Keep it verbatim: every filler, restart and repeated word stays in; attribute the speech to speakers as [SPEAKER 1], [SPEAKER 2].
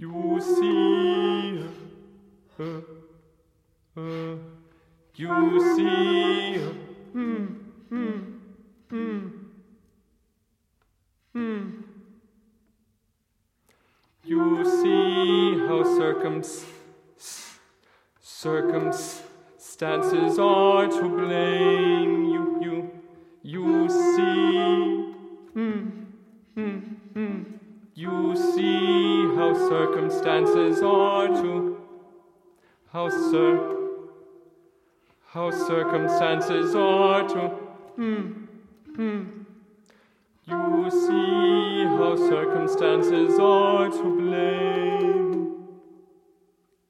[SPEAKER 1] You see, uh, uh, you see, uh, mm, mm, mm, mm. You see how circums, circumstances are to blame. You, you, you see, mm, mm, mm. You see how circumstances are to, how cir, how circumstances are to, mm, mm. You see how circumstances are to blame.